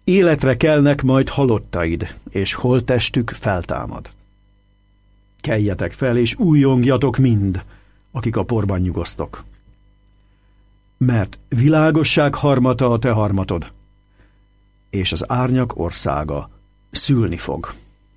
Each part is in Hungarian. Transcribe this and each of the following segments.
Életre kelnek majd halottaid, és holttestük feltámad. Keljetek fel, és újjongjatok mind, akik a porban nyugosztok. Mert világosság harmata a te harmatod, és az árnyak országa szülni fog.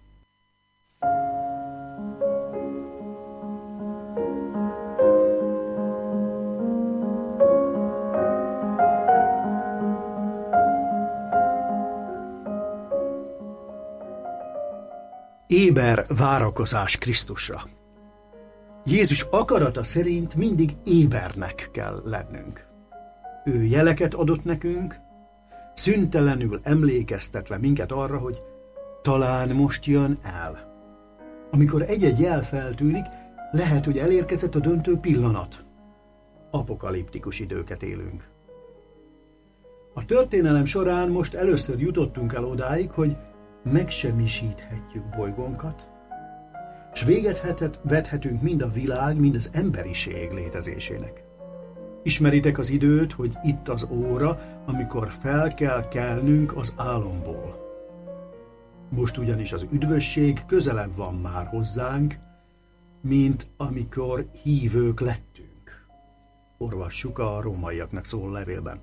Éber várakozás Krisztusra. Jézus akarata szerint mindig ébernek kell lennünk. Ő jeleket adott nekünk, szüntelenül emlékeztetve minket arra, hogy talán most jön el. Amikor egy-egy jel feltűnik, lehet, hogy elérkezett a döntő pillanat. Apokaliptikus időket élünk. A történelem során most először jutottunk el odáig, hogy megsemmisíthetjük bolygónkat, s véget vethetünk mind a világ, mind az emberiség létezésének. Ismeritek az időt, hogy itt az óra, amikor fel kell kelnünk az álomból. Most ugyanis az üdvösség közelebb van már hozzánk, mint amikor hívők lettünk. Olvassuk a rómaiaknak szóló levélben.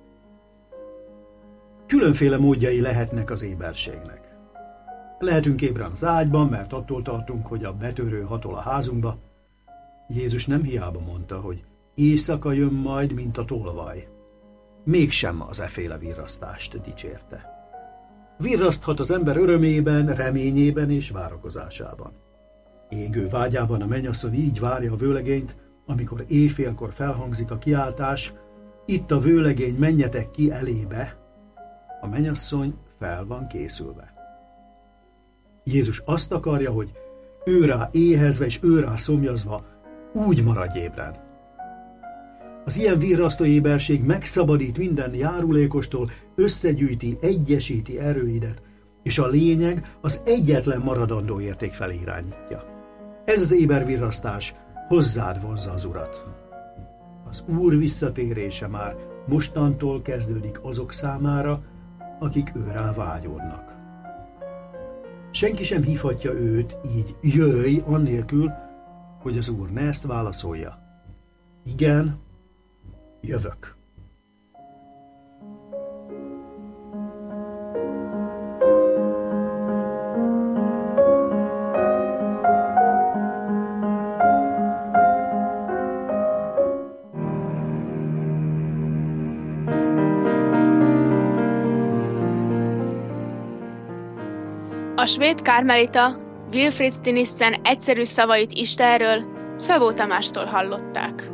Különféle módjai lehetnek az éberségnek. Lehetünk ébren az ágyban, mert attól tartunk, hogy a betörő hatol a házunkba. Jézus nem hiába mondta, hogy éjszaka jön majd, mint a tolvaj. Mégsem az efféle virrasztást dicsérte. Virraszthat az ember örömében, reményében és várakozásában. Égő vágyában a mennyasszony így várja a vőlegényt, amikor éjfélkor felhangzik a kiáltás, itt a vőlegény, menjetek ki elébe. A mennyasszony fel van készülve. Jézus azt akarja, hogy őrá éhezve és őrá szomjazva úgy maradj ébren. Az ilyen virrasztó éberség megszabadít minden járulékostól, összegyűjti, egyesíti erőidet, és a lényeg az egyetlen maradandó érték felé irányítja. Ez az ébervirrasztás hozzád vonzza az Urat. Az Úr visszatérése már mostantól kezdődik azok számára, akik őrá vágyódnak. Senki sem hívhatja őt így jöjj annélkül, hogy az Úr ne ezt válaszolja. Igen, jövök. A svéd karmelita Wilfrid Stinissen egyszerű szavait Istenről Szabó Tamástól hallották.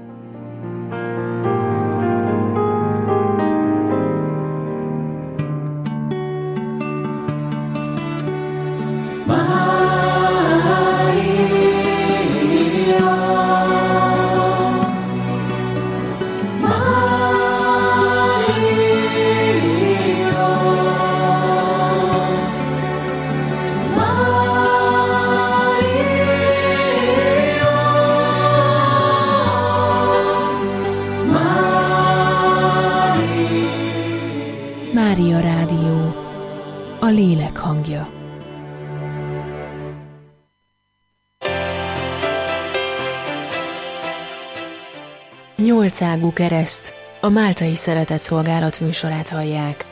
Mária Rádió, a lélek hangja. Nyolcágú kereszt, a Máltai Szeretetszolgálat műsorát hallják.